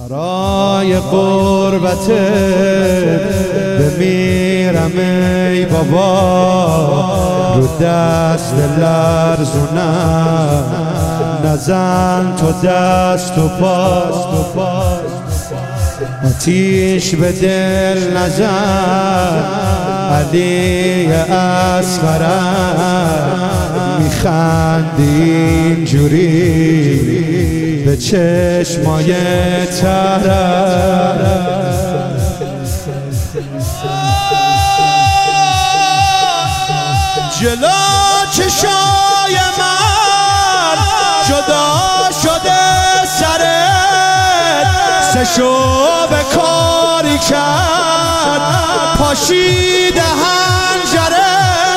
برای قربتت بمیرم ای بابا، رو دست لرزونم نزن تو دست و پاس، آتیش به دل نزن علی اصغرم، میخندی اینجوری به چشمای ترم. جلو چشای من جدا شده سرت، سه شعبه کاری کرد پاشیده هنجره.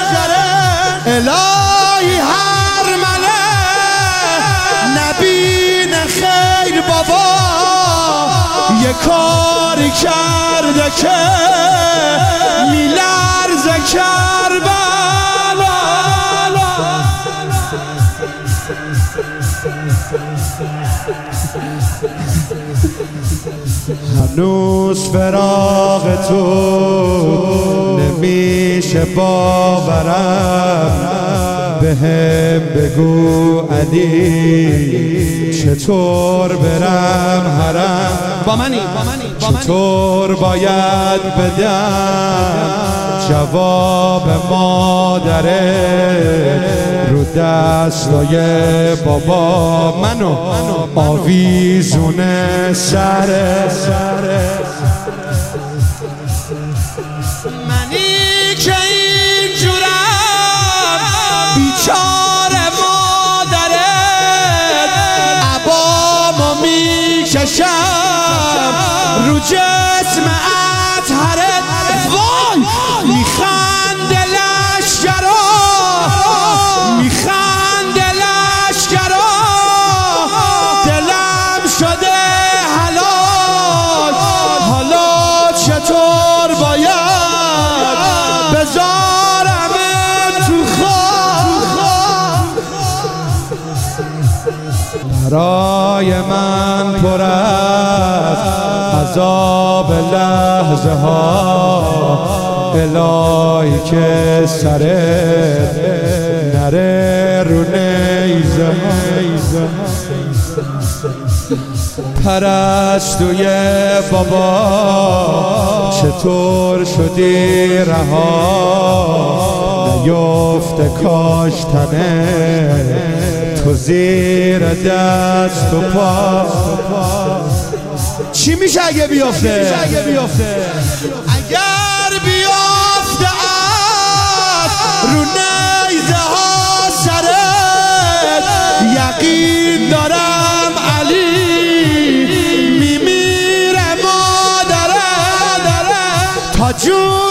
الهی هر مله نبین خیر بابا، یه کاری کرده که میلرزه کربلا. هنوز فراق تو نمیشه باورم، بهم بگو علی چطور برم حرم، با منی چطور باید بدم جواب مادره رو دستای بابا، منو آویزونه سره. منی که اینجورم بیچاره مادره، عبامو میکشم رو جسم اطهرت. وای میخنده لشکرا، میخنده لشکرا، دلم شده حلال. حالا چطور باید بذارم تو خواب؟ برای من پر از عذاب لحظه ها، الهی که سرت نره رو نیزه. پرستوی بابا چطور شدی رها، نیفته کاشتنه تو زیر دست و پا. چی میشه اگه بیفته؟ اگر بیفته رو نیزه ها سرت، یقین دارم علی میمیره مادره. تا جون